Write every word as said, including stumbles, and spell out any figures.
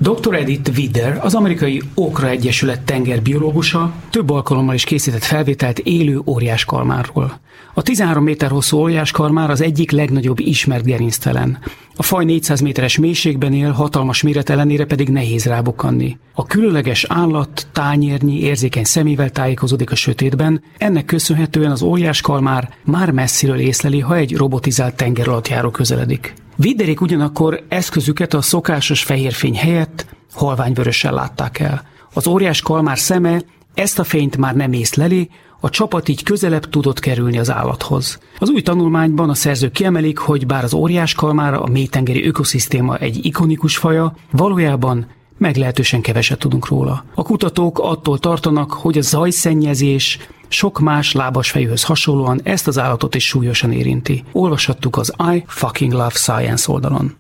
doktor Edith Widder, az amerikai Okra Egyesület tengerbiológusa több alkalommal is készített felvételt élő óriáskalmárról. A tizenhárom méter hosszú óriáskalmár az egyik legnagyobb ismert gerinctelen. A faj négyszáz méteres mélységben él, hatalmas méret ellenére pedig nehéz rábukkanni. A különleges állat tányérnyi, érzékeny szemével tájékozódik a sötétben, ennek köszönhetően az óriáskalmár már messziről észleli, ha egy robotizált tengeralattjáró közeledik. Widderék ugyanakkor eszközüket a szokásos fehérfény helyett halványvörössel látták el. Az óriáskalmár szeme ezt a fényt már nem észleli, a csapat így közelebb tudott kerülni az állathoz. Az új tanulmányban a szerzők kiemelik, hogy bár az óriáskalmár a mélytengeri ökoszisztéma egy ikonikus faja, valójában meglehetősen keveset tudunk róla. A kutatók attól tartanak, hogy a zajszennyezés sok más lábasfejűhöz hasonlóan ezt az állatot is súlyosan érinti. Olvashattuk az I Fucking Love Science oldalon.